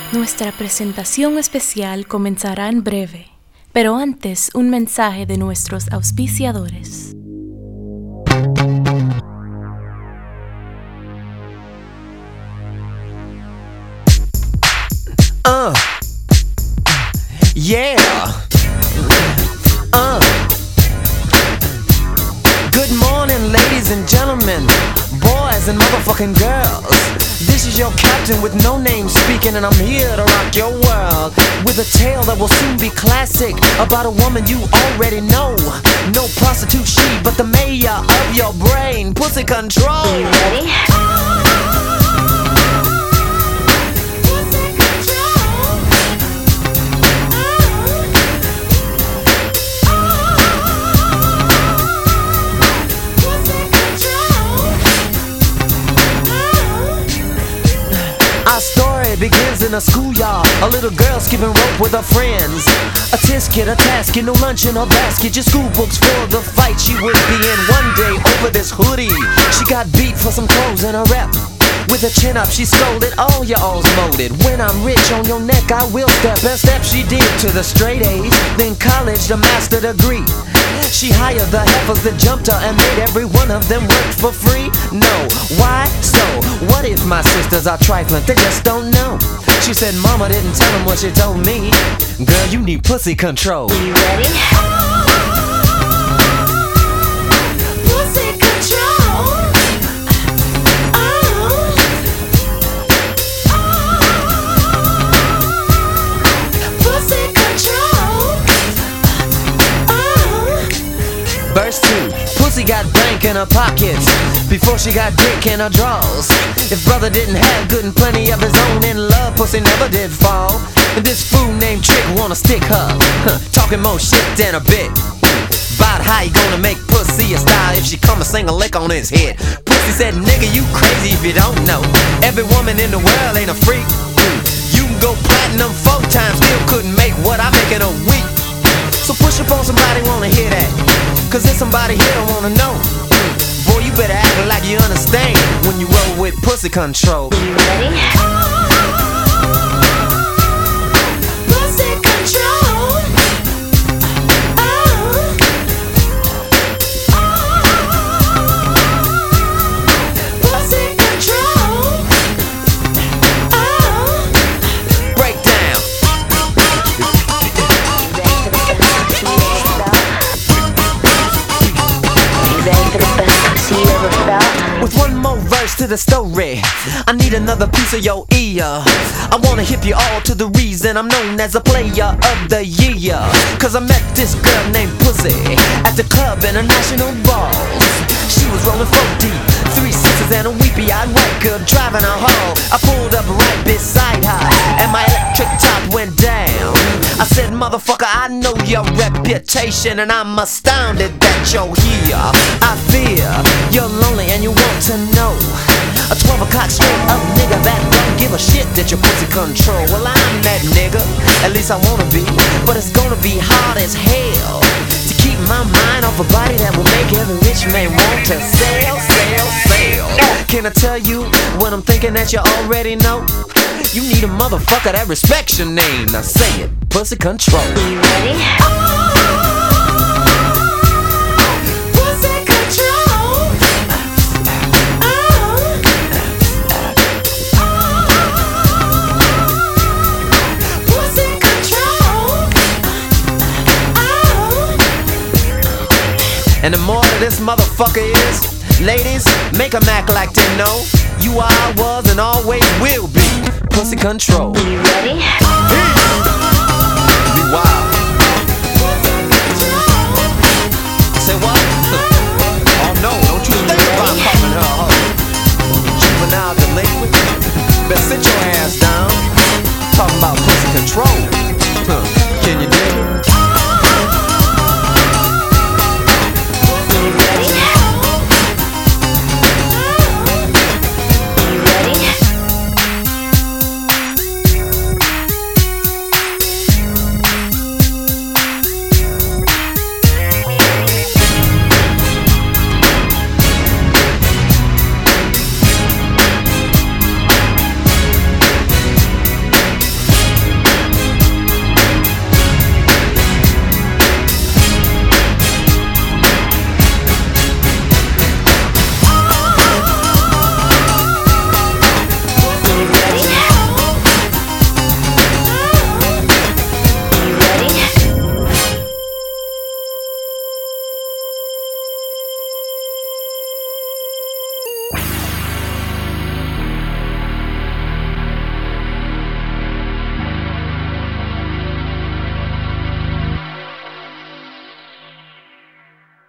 Nuestra presentación especial comenzará en breve, pero antes un mensaje de nuestros auspiciadores. Yeah. Good morning, ladies and gentlemen, boys and motherfucking girls. This is your captain with no name speaking, and I'm here to rock your world with a tale that will soon be classic about a woman you already know. No prostitute she, but the mayor of your brain. Pussy control. You ready? Our story begins in a schoolyard. A little girl skipping rope with her friends. A tisket, a tasket, no lunch in her basket. Your school books for the fight she would be in. One day over this hoodie, she got beat for some clothes and a rep. With her chin up, she scolded, all your all's molded. When I'm rich on your neck, I will step. And step she did to the straight A's. Then college, the master degree. She hired the heifers that jumped her and made every one of them work for free. No, why so? What if my sisters are trifling? They just don't know. She said mama didn't tell them what she told me. Girl, you need pussy control. You ready? Pussy control. Pussy control. Verse 2, pussy got bank in her pockets before she got dick in her drawers. If brother didn't have good and plenty of his own in love, pussy never did fall. And this fool named Trick wanna stick her, talking more shit than a bit. About how you gonna make pussy a style if she come and sing a lick on his head. Pussy said, nigga, you crazy if you don't know. Every woman in the world ain't a freak. You can go platinum 4 times, still couldn't make what I make in a week. So push up on somebody, wanna hear that. Cause there's somebody here don't wanna know. Boy, you better act like you understand when you roll with pussy control. You ready? Pussy control. Pussy control. Break down. With one more verse to the story, I need another piece of your ear. I wanna hip you all to the reason I'm known as a player of the year. Cause I met this girl named Pussy at the club in a national balls. She was rolling 4 deep, 3 sisters and a weepy-eyed white girl driving her home. I pulled up right beside her and my electric top went down. I said, motherfucker, I know your reputation and I'm astounded that you're here. I fear you're lonely and you want to know a 12 o'clock straight up nigga that don't give a shit that your pussy control. Well, I'm that nigga, at least I wanna be, but it's gonna be hard as hell to keep my mind off a body that will make every rich man want to sell. Can I tell you what I'm thinking that you already know? You need a motherfucker that respects your name. Now say it, pussy control. You ready? Pussy control. Pussy control. And the more of this motherfucker is, ladies, make 'em act like they know you are, was, and always will be pussy control. You ready? You wild. Say what?